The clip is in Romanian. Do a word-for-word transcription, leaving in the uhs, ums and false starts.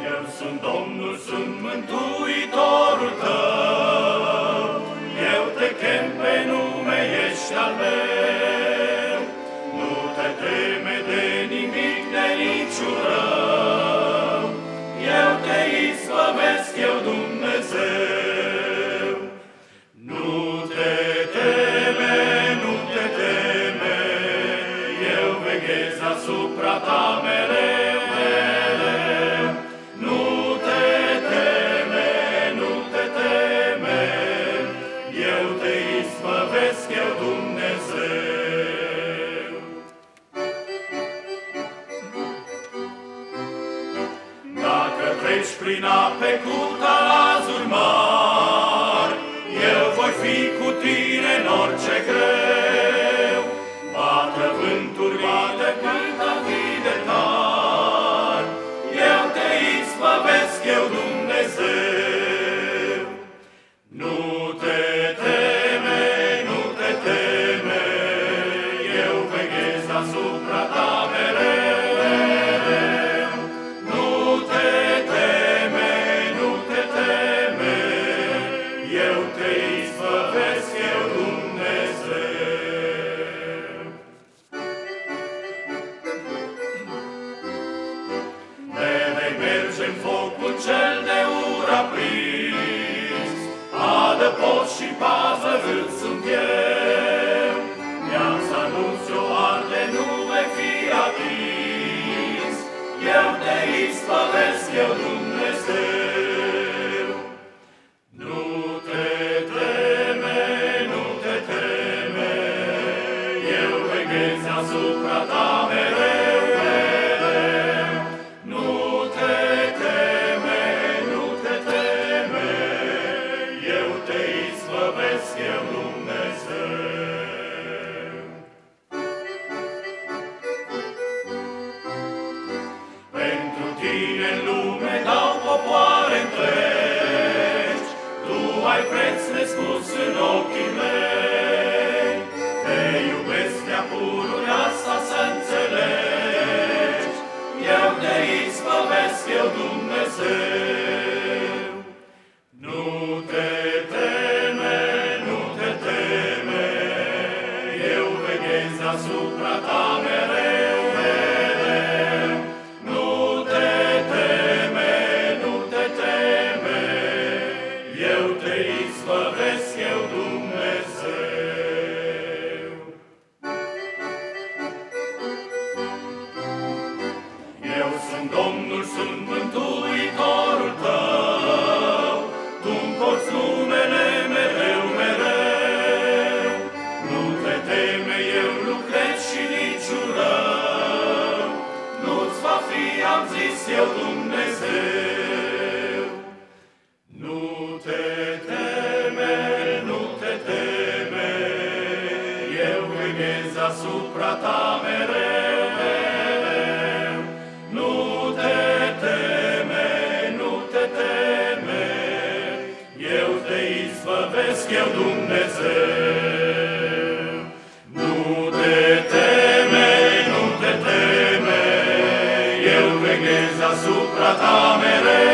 Eu sunt Domnul, sunt Mântuitorul tău, eu te chem pe nume, ești al meu. Nu te teme de nimic, de niciun rău, eu te izbăvesc, eu Dumnezeu. Nu te teme, nu te teme, eu veghez asupra ta mereu, mereu. Nu te teme, nu te teme, eu te izbăvesc, eu Dumnezeu. Dacă treci prin ape cu talazuri mari, eu voi fi cu tine în orice greu. Bată vânturi, bate cât a fi de tari, eu te izbăvesc, eu Dumnezeu. Nu te teme, nu te teme, eu veghez asupra ta mereu, mereu. Nu te teme, nu te teme, eu te izbăvesc, eu Dumnezeu. De vei merge în focul cel de ur aprins, adăpost și pază îți sunt eu. Viața nu ți-o arde, nu vei fi atins, eu te izbăvesc, eu Dumnezeu. Nu te teme, nu te teme, eu veghez asupra ta mereu, mereu. Nu te teme, nu te teme, eu te izbăvesc, eu Dumnezeu. Pentru tine în lume dau popoare întregi, tu ai preț nespus în ochii mei. Te iubesc de-a pururi, asta să înțelegi, eu te izbăvesc, eu Dumnezeu. Nu te teme, nu te teme, eu veghez asupra ta mereu, mereu. Nu te teme, nu te teme, eu te izbăvesc, eu Dumnezeu. Eu sunt Domnul, sunt Mântuitorul tău, tu-mi porți numele mereu, mereu. Nu te teme, eu lucrez și niciun rău, nu-ți va fi, am zis, eu Dumnezeu. Nu te teme, nu te teme, eu veghez asupra ta mereu, mereu. Nu te teme, nu te teme, eu te izbăvesc, eu Dumnezeu. Nu te teme, nu te teme, eu veghez asupra ta mereu.